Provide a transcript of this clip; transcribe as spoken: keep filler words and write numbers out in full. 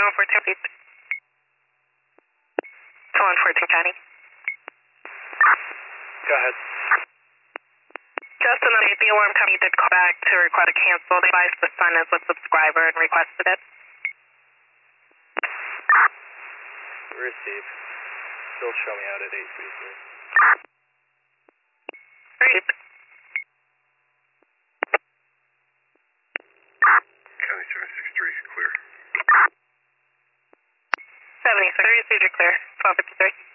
one fourteen, please. one fourteen County. Go ahead. Just an update, the alarm company did call back to request a cancel. They advised the son is a subscriber and requested it. Receive. Still show me out at eight three three. Great. County seven six three, clear. seventy-six, received, you're clear. twelve fifty-three.